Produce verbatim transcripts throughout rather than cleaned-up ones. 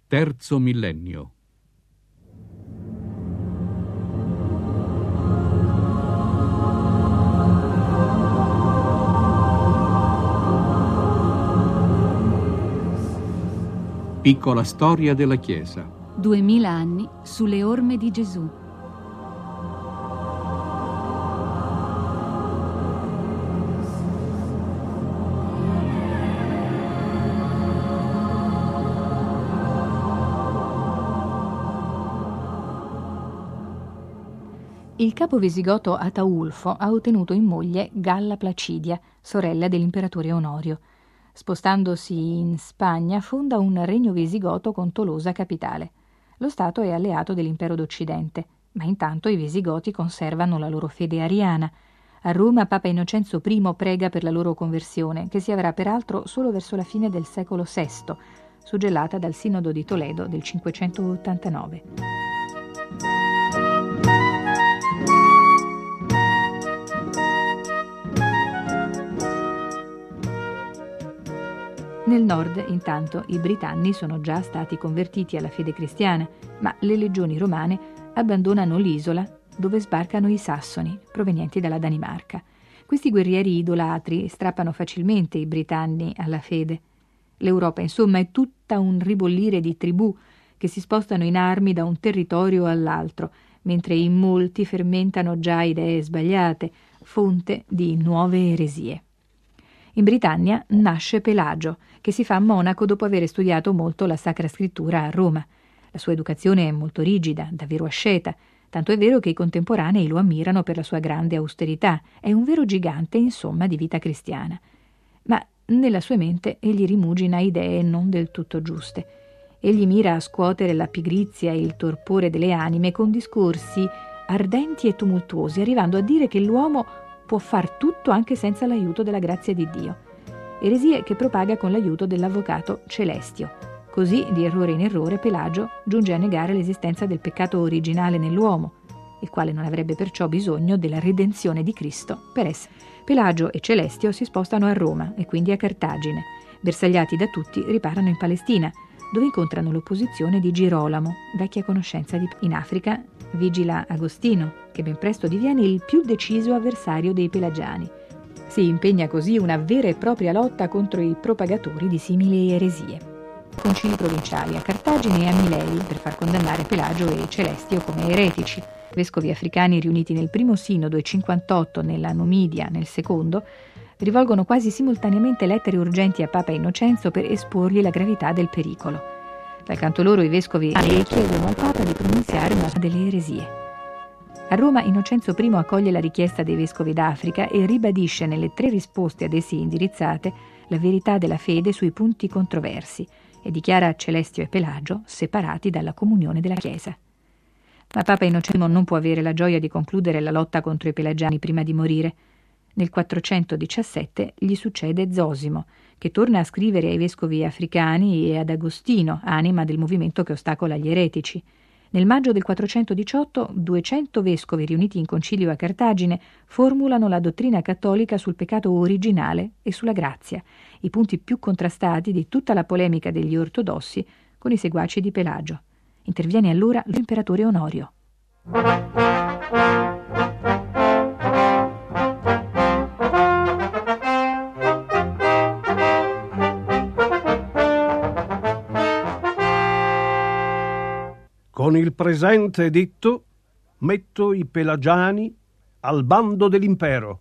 Terzo millennio. Piccola storia della Chiesa. Duemila anni sulle orme di Gesù. Il capo visigoto Ataulfo ha ottenuto in moglie Galla Placidia, sorella dell'imperatore Onorio. Spostandosi in Spagna, fonda un regno visigoto con Tolosa capitale. Lo Stato è alleato dell'impero d'Occidente, ma intanto i visigoti conservano la loro fede ariana. A Roma Papa Innocenzo I prega per la loro conversione, che si avrà peraltro solo verso la fine del secolo sesto, suggellata dal Sinodo di Toledo del cinquecentottantanove. Nel nord, intanto, i britanni sono già stati convertiti alla fede cristiana, ma le legioni romane abbandonano l'isola dove sbarcano i sassoni, provenienti dalla Danimarca. Questi guerrieri idolatri strappano facilmente i britanni alla fede. L'Europa, insomma, è tutta un ribollire di tribù che si spostano in armi da un territorio all'altro, mentre in molti fermentano già idee sbagliate, fonte di nuove eresie. In Britannia nasce Pelagio, che si fa monaco dopo aver studiato molto la Sacra Scrittura a Roma. La sua educazione è molto rigida, davvero asceta, tanto è vero che i contemporanei lo ammirano per la sua grande austerità. È un vero gigante, insomma, di vita cristiana. Ma nella sua mente egli rimugina idee non del tutto giuste. Egli mira a scuotere la pigrizia e il torpore delle anime con discorsi ardenti e tumultuosi, arrivando a dire che l'uomo può far tutto anche senza l'aiuto della grazia di Dio. Eresie che propaga con l'aiuto dell'avvocato Celestio. Così, di errore in errore, Pelagio giunge a negare l'esistenza del peccato originale nell'uomo, il quale non avrebbe perciò bisogno della redenzione di Cristo per essere. Pelagio e Celestio si spostano a Roma e quindi a Cartagine. Bersagliati da tutti, riparano in Palestina, dove incontrano l'opposizione di Girolamo, vecchia conoscenza di... In Africa vigila Agostino, che ben presto diviene il più deciso avversario dei pelagiani. Si impegna così una vera e propria lotta contro i propagatori di simili eresie. Concili provinciali a Cartagine e a Milei per far condannare Pelagio e Celestio come eretici. Vescovi africani riuniti nel primo sinodo e cinquantotto nella Numidia nel secondo rivolgono quasi simultaneamente lettere urgenti a Papa Innocenzo per esporgli la gravità del pericolo. Dal canto loro i vescovi chiedono al Papa di pronunziare una delle eresie. A Roma Innocenzo I accoglie la richiesta dei vescovi d'Africa e ribadisce nelle tre risposte ad essi indirizzate la verità della fede sui punti controversi e dichiara Celestio e Pelagio separati dalla comunione della Chiesa. Ma Papa Innocenzo non può avere la gioia di concludere la lotta contro i pelagiani prima di morire. Nel quattrocentodiciassette gli succede Zosimo, che torna a scrivere ai vescovi africani e ad Agostino, anima del movimento che ostacola gli eretici. Nel maggio del quattrocentodiciotto, duecento vescovi riuniti in concilio a Cartagine formulano la dottrina cattolica sul peccato originale e sulla grazia, i punti più contrastati di tutta la polemica degli ortodossi con i seguaci di Pelagio. Interviene allora l'imperatore Onorio. Con il presente editto metto i pelagiani al bando dell'impero.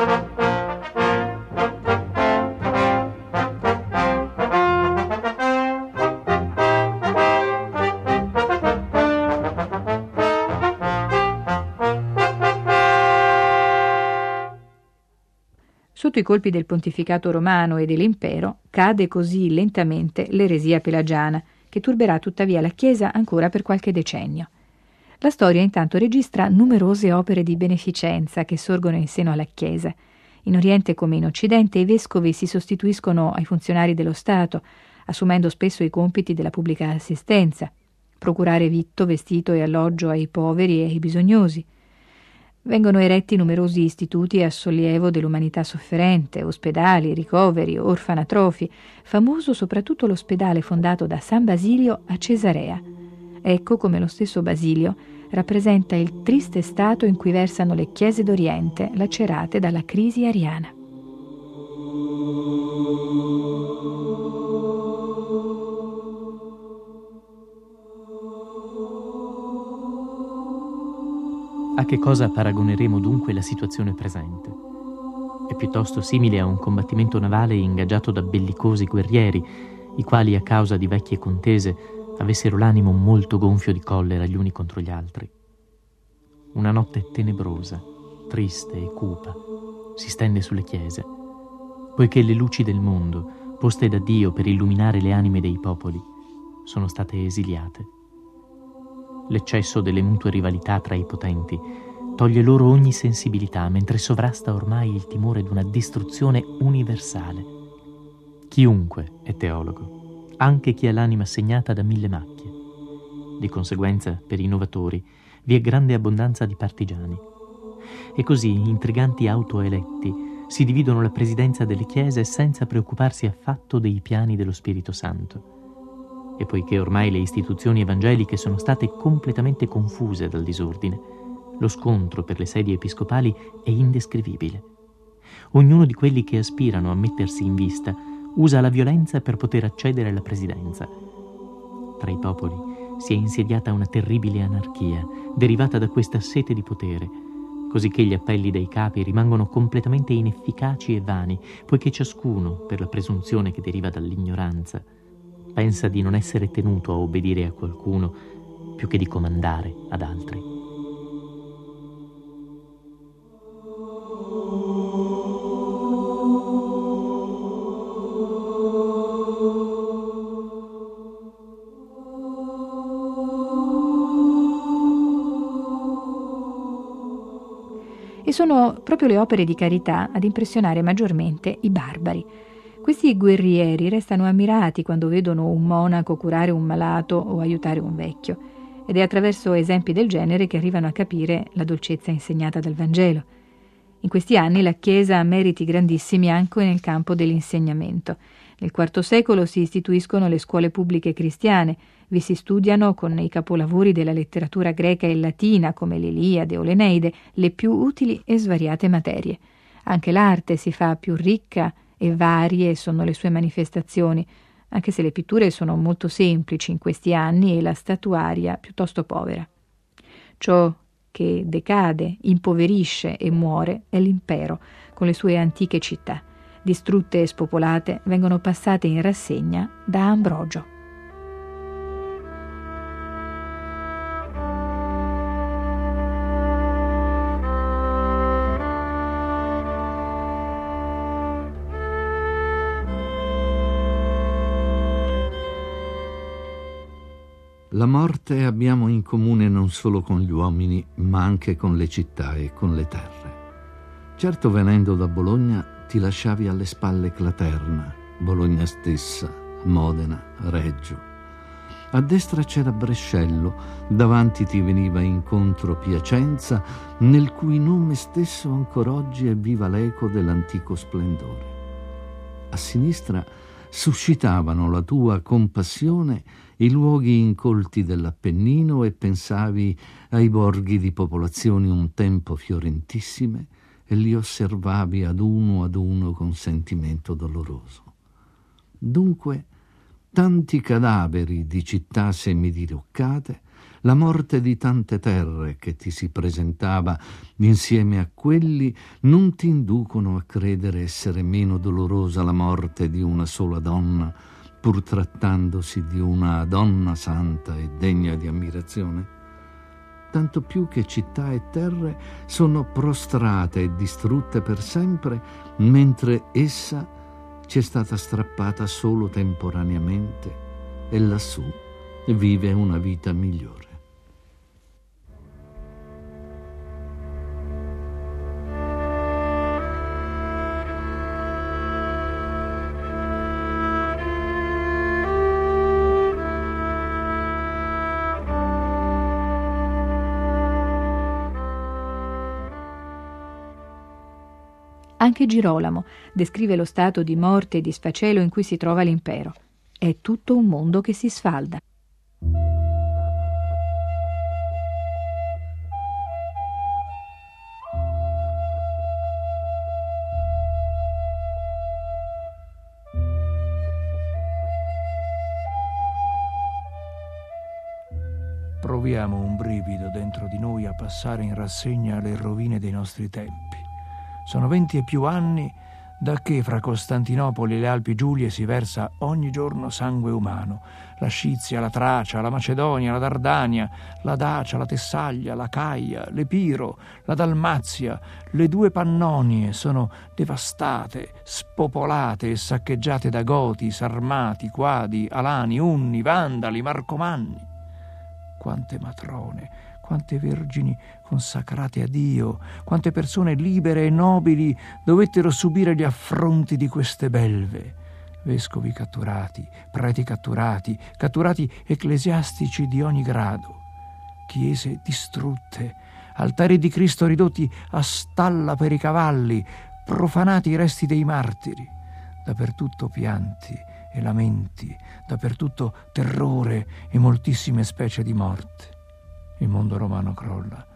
Sotto i colpi del pontificato romano e dell'impero cade così lentamente l'eresia pelagiana, che turberà tuttavia la Chiesa ancora per qualche decennio. La storia intanto registra numerose opere di beneficenza che sorgono in seno alla Chiesa. In Oriente come in Occidente i vescovi si sostituiscono ai funzionari dello Stato, assumendo spesso i compiti della pubblica assistenza, procurare vitto, vestito e alloggio ai poveri e ai bisognosi. Vengono eretti numerosi istituti a sollievo dell'umanità sofferente, ospedali, ricoveri, orfanatrofi, famoso soprattutto l'ospedale fondato da San Basilio a Cesarea. Ecco come lo stesso Basilio rappresenta il triste stato in cui versano le chiese d'Oriente, lacerate dalla crisi ariana. A che cosa paragoneremo dunque la situazione presente? È piuttosto simile a un combattimento navale ingaggiato da bellicosi guerrieri, i quali a causa di vecchie contese avessero l'animo molto gonfio di collera gli uni contro gli altri. Una notte tenebrosa, triste e cupa si stende sulle chiese, poiché le luci del mondo, poste da Dio per illuminare le anime dei popoli, sono state esiliate. L'eccesso delle mutue rivalità tra i potenti toglie loro ogni sensibilità, mentre sovrasta ormai il timore di una distruzione universale. Chiunque è teologo, anche chi ha l'anima segnata da mille macchie. Di conseguenza, per i innovatori, vi è grande abbondanza di partigiani. E così intriganti autoeletti si dividono la presidenza delle chiese senza preoccuparsi affatto dei piani dello Spirito Santo. E poiché ormai le istituzioni evangeliche sono state completamente confuse dal disordine, lo scontro per le sedie episcopali è indescrivibile. Ognuno di quelli che aspirano a mettersi in vista usa la violenza per poter accedere alla presidenza. Tra i popoli si è insediata una terribile anarchia, derivata da questa sete di potere, cosicché gli appelli dei capi rimangono completamente inefficaci e vani, poiché ciascuno, per la presunzione che deriva dall'ignoranza, pensa di non essere tenuto a obbedire a qualcuno più che di comandare ad altri. E sono proprio le opere di carità ad impressionare maggiormente i barbari. Questi guerrieri restano ammirati quando vedono un monaco curare un malato o aiutare un vecchio, ed è attraverso esempi del genere che arrivano a capire la dolcezza insegnata dal Vangelo. In questi anni la Chiesa ha meriti grandissimi anche nel campo dell'insegnamento. Nel quarto secolo si istituiscono le scuole pubbliche cristiane, vi si studiano con i capolavori della letteratura greca e latina come l'Iliade o l'Eneide le più utili e svariate materie. Anche l'arte si fa più ricca e varie sono le sue manifestazioni, anche se le pitture sono molto semplici in questi anni e la statuaria piuttosto povera. Ciò che decade, impoverisce e muore è l'impero, con le sue antiche città. Distrutte e spopolate, vengono passate in rassegna da Ambrogio. La morte abbiamo in comune non solo con gli uomini, ma anche con le città e con le terre. Certo, venendo da Bologna, ti lasciavi alle spalle Claterna, Bologna stessa, Modena, Reggio. A destra c'era Brescello, davanti ti veniva incontro Piacenza, nel cui nome stesso ancor oggi è viva l'eco dell'antico splendore. A sinistra suscitavano la tua compassione i luoghi incolti dell'Appennino e pensavi ai borghi di popolazioni un tempo fiorentissime e li osservavi ad uno ad uno con sentimento doloroso. Dunque, tanti cadaveri di città semidiroccate, la morte di tante terre che ti si presentava insieme a quelli non ti inducono a credere essere meno dolorosa la morte di una sola donna, pur trattandosi di una donna santa e degna di ammirazione? Tanto più che città e terre sono prostrate e distrutte per sempre, mentre essa ci è stata strappata solo temporaneamente e lassù vive una vita migliore. Anche Girolamo descrive lo stato di morte e di sfacelo in cui si trova l'impero. È tutto un mondo che si sfalda. Proviamo un brivido dentro di noi a passare in rassegna le rovine dei nostri tempi. Sono venti e più anni da che fra Costantinopoli e le Alpi Giulie si versa ogni giorno sangue umano. La Scizia, la Tracia, la Macedonia, la Dardania, la Dacia, la Tessaglia, la Caia, l'Epiro, la Dalmazia, le due Pannonie sono devastate, spopolate e saccheggiate da Goti, Sarmati, Quadi, Alani, Unni, Vandali, Marcomanni. Quante matrone, quante vergini consacrate a Dio, quante persone libere e nobili dovettero subire gli affronti di queste belve. Vescovi catturati, preti catturati, catturati ecclesiastici di ogni grado, chiese distrutte, altari di Cristo ridotti a stalla per i cavalli, profanati i resti dei martiri, dappertutto pianti e lamenti, dappertutto terrore e moltissime specie di morte. Il mondo romano crolla,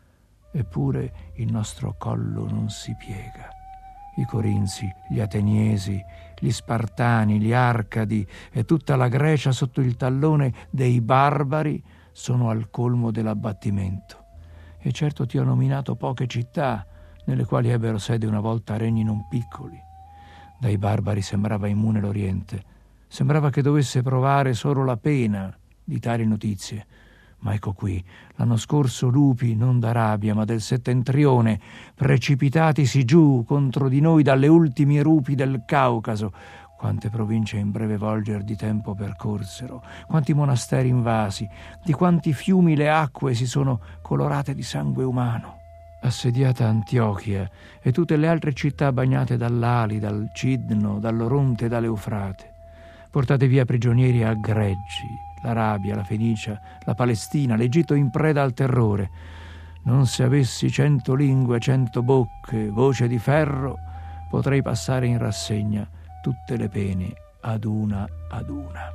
eppure il nostro collo non si piega. I Corinzi, gli Ateniesi, gli Spartani, gli Arcadi e tutta la Grecia sotto il tallone dei barbari sono al colmo dell'abbattimento. E certo ti ho nominato poche città nelle quali ebbero sede una volta regni non piccoli. Dai barbari sembrava immune l'Oriente. Sembrava che dovesse provare solo la pena di tali notizie. Ma ecco qui, l'anno scorso lupi non d'Arabia, ma del settentrione, precipitatisi giù contro di noi dalle ultime rupi del Caucaso. Quante province in breve volger di tempo percorsero, quanti monasteri invasi, di quanti fiumi le acque si sono colorate di sangue umano. Assediata Antiochia e tutte le altre città bagnate dall'Ali, dal Cidno, dall'Oronte e dall'Eufrate. Portate via prigionieri agreggi, l'Arabia, la Fenicia, la Palestina, l'Egitto in preda al terrore. Non se avessi cento lingue, cento bocche, voce di ferro, potrei passare in rassegna tutte le pene ad una ad una.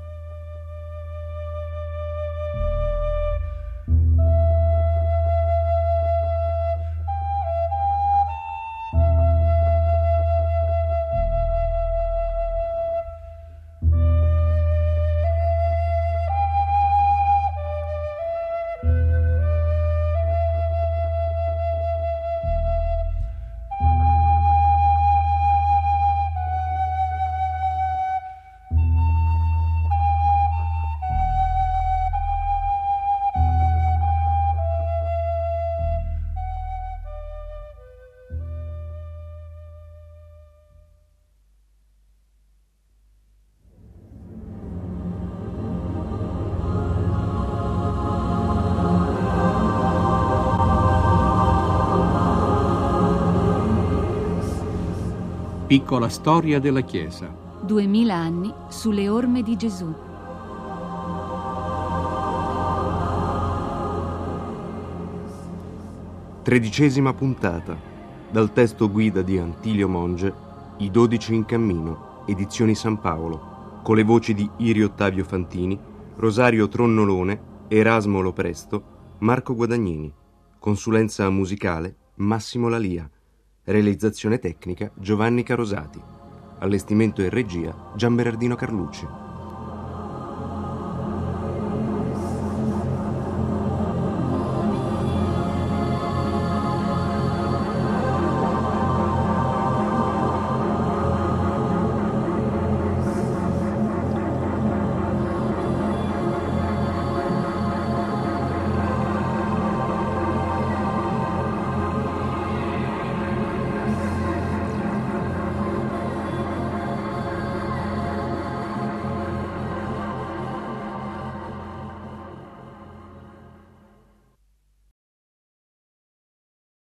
Piccola storia della Chiesa. Duemila anni sulle orme di Gesù. Tredicesima puntata. Dal testo guida di Antilio Monge, I dodici in cammino, edizioni San Paolo, con le voci di Irio Ottavio Fantini, Rosario Tronnolone, Erasmo Lopresto, Marco Guadagnini. Consulenza musicale Massimo Lalia. Realizzazione tecnica Giovanni Carosati. Allestimento e regia Gian Berardino Carlucci.